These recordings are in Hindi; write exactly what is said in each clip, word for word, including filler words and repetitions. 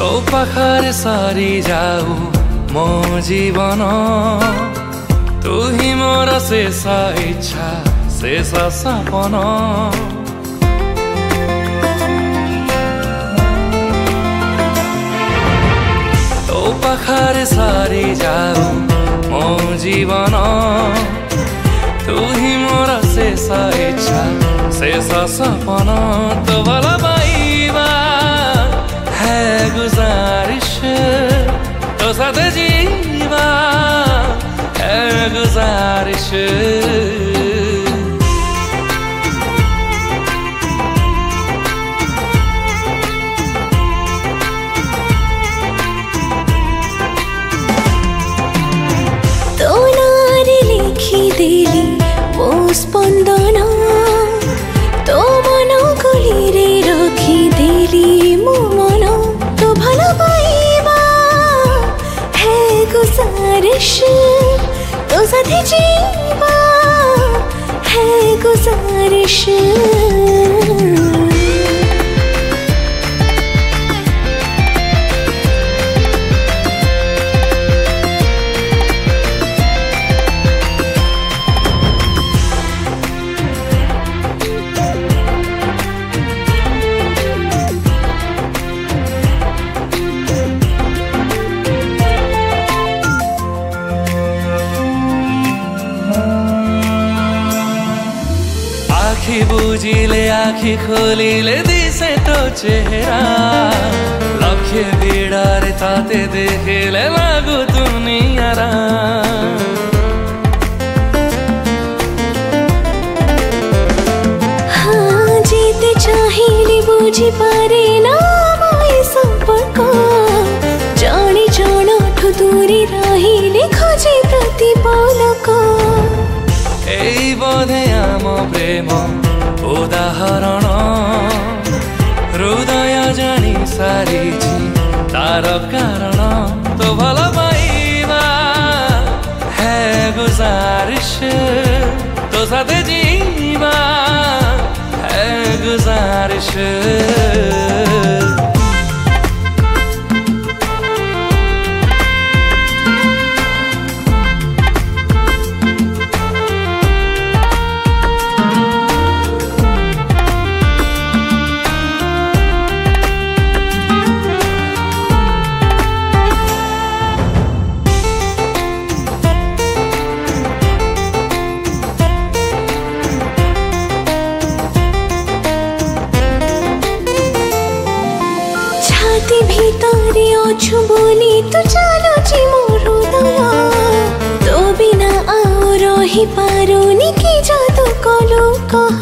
पाखरे सारी जाऊ मो जीवन तू ही मोर शेष इच्छा शेष सपन तो पाखरे सारी जाऊ मो जीवन तू ही मोर शेष इच्छा शेष सपन तो भला पाइबा है गुजारिश तो साथ जीवा है गुजारिश तो नारी लिखी देली मो स्पंदन तो मन गुली रे रखी देली मो मन तो भला पाइबा है गुजारिश तो साथी जीवा है गुजारिश आखी बुझिले आखी खोलिले दिसे तो चेहरा लक्ष्य बिडारे ताते देखिले लागु दुनियारा हाँ जीते चाहिए बुझी पारे ना मोए संपर्क जानी जाना ठो दूरी रहिले खोजे प्रतिपलक एई बोधे आम प्रेम उदाहरण हृदय जानी सारिछि तार कारण तो भला पाइबा है गुजारिश तो साथ जीवा है गुजारिश ভিতরে অছু বলি তো চালুছি মোর হৃদয় তো বিনা আও রহি পারুনি কি জাদু কলু কহ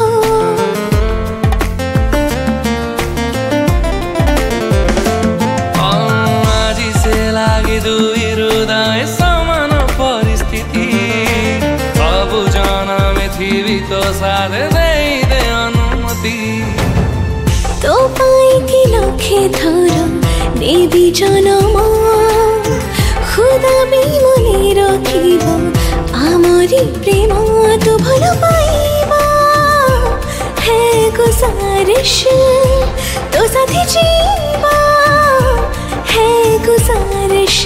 আজি সে লাগে দুই হৃদয় সমান পরিস্থিতি সবু জনমে থিবি তো সাথে দেই দে অনুমতি তো পাই কি লক্ষে ধর নেবি জনম খুদা বি মনে রখিব আমারি প্রেম তো ভালো পাইবা হে গুজারিশ তো সাথী জীবা হে গুজারিশ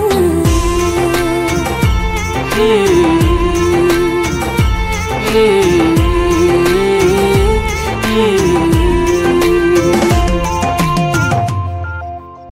Hmm.